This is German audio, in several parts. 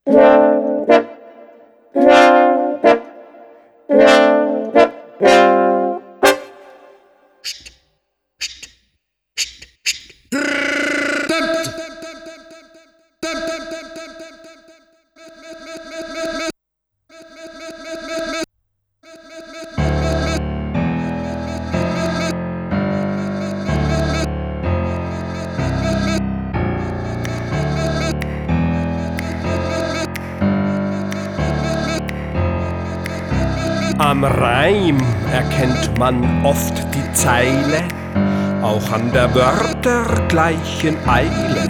Am Reim erkennt man oft die Zeile, auch an der Wörter gleichen Eile.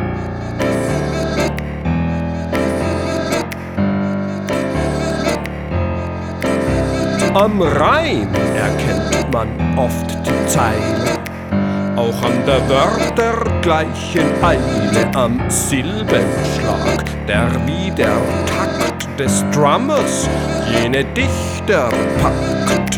Am Reim erkennt man oft die Zeile, auch an der Wörter gleichen Eile. Am Silbenschlag, der wie der Takt des Drummers jene Dichter packt.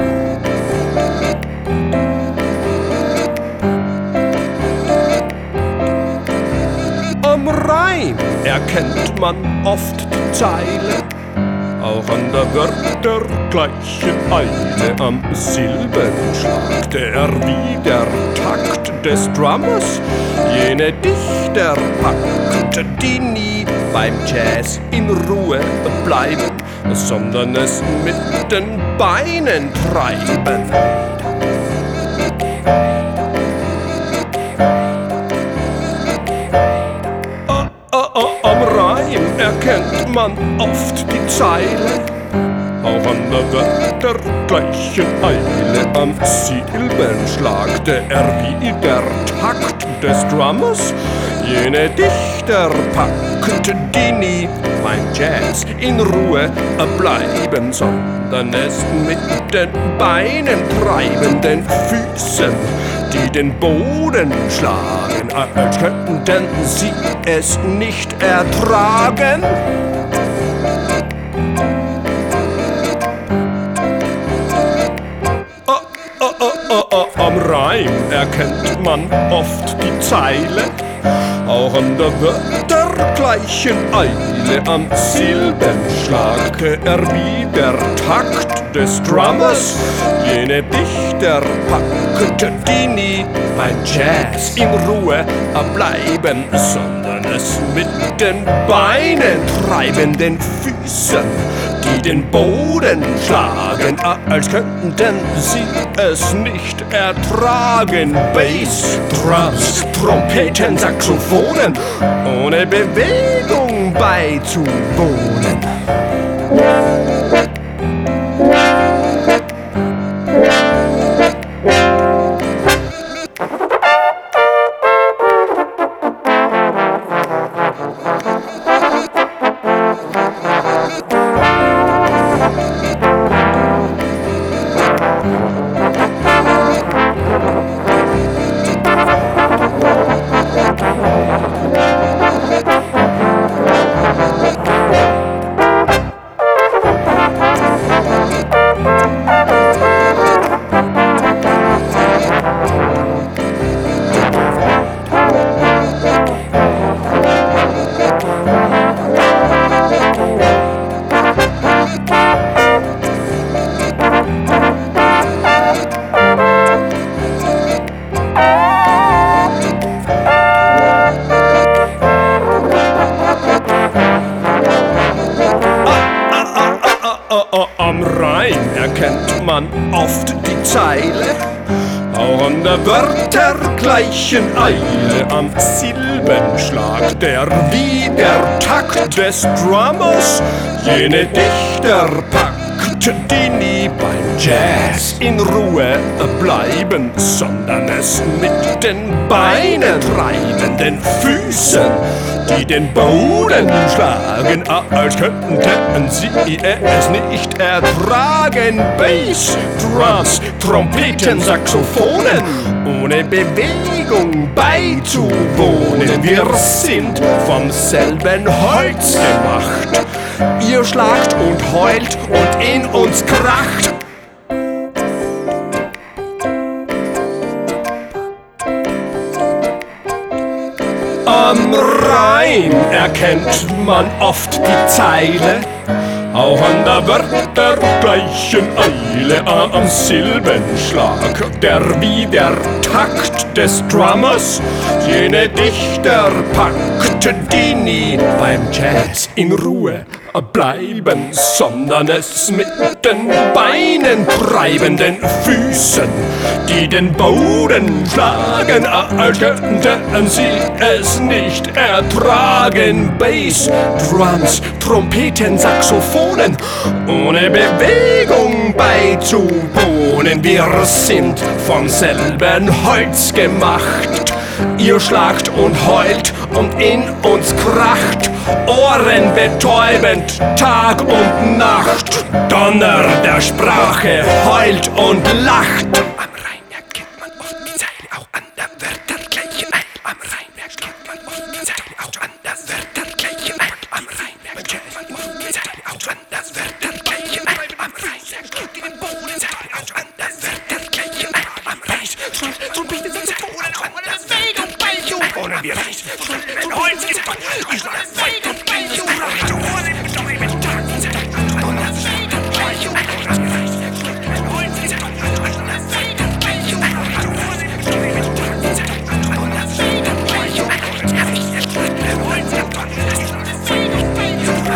Am Reim erkennt man oft die Zeile, auch an der Wörter gleichen Eile. Am Silbenschlag, der wie der Takt des Drummers jene Dichter packt, die nie beim Jazz in Ruhe bleiben, sondern es mit den Beinen treiben. Am Reim erkennt man oft die Zeile, auch an der Wörter gleichen Eile. Am Silbenschlag, der wie der Takt des Drummers jene Dichter packt, die nie beim Jazz in Ruhe bleiben, sondern es mit den Beinen treiben, den Füßen, die den Boden schlagen, als könnten sie es nicht ertragen. Am Reim erkennt man oft die Zeile, auch an der Wörter gleichen Eile. Am Silbenschlag, der wie der Takt des Drummers jene Dichter packt, die nie beim Jazz in Ruhe bleiben, sondern es mit den Beinen treiben, den Füßen, die den Boden schlagen, als könnten sie es nicht ertragen. Bass, Drums, Trompeten, Saxophonen, ohne Bewegung beizuwohnen. Am Reim erkennt man oft die Zeile, auch an der Wörter gleichen Eile. Am Silbenschlag, der wie der Takt des Drummers jene Dichter packt, die nie beim Jazz in Ruhe bleiben, sondern es mit den Beinen treiben, den Füßen, die den Boden schlagen, als könnten sie es nicht ertragen. Bass, Drums, Trompeten, Saxophonen, ohne Bewegung beizuwohnen. Wir sind vom selben Holz gemacht, ihr schlagt und heult und in uns kracht. Am Rhein Wein erkennt man oft die Zeile, auch an der Wörter gleichen Eile, am Silbenschlag, der wie der Takt des Drummers jene Dichter packt, die nie beim Jazz in Ruhe bleiben, sondern es mit den Beinen treiben, den Füßen, die den Boden schlagen, als könnten sie es nicht ertragen. Bass, Drums, Trompeten, Saxophonen, ohne Bewegung beizuwohnen. Wir sind vom selben Holz gemacht. Ihr schlagt und heult und in uns kracht, ohrenbetäubend, Tag und Nacht. Donner der Sprache heult und lacht. Am Rhein erkennt man oft die Zeile, auch an der Wörter gleichen ein. Am Rhein erkennt man oft die Zeile, auch an der Wörter gleichen ein. Am Rhein erkennt man oft die Zeile, auch an der Wörter gleichen ein. Am Rhein erkennt den Boden Zeile, auch an der Wörter gleichen ein. Am Rhein Trompeten, Saxophonen, auch an der Bewegung beizuwohnen. Ohne wir Reis, ein Holz gespannt, ich schlage weit und beizuwohnen. Ohne betäubend, Tag und Nacht. An der Bewegung beizuwohnen. Ein Holz gespannt, ich schlage weit und beizuwohnen. Ohne betäubend, Tag und Nacht. An der Bewegung beizuwohnen. Ein Holz gespannt, ich schlage weit und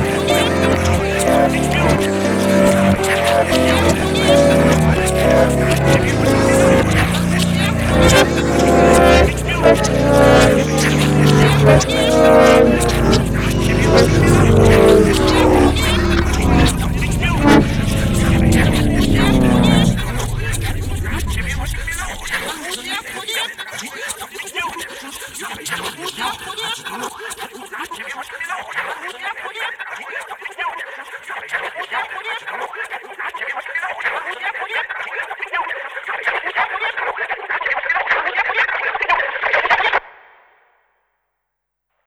Yeah.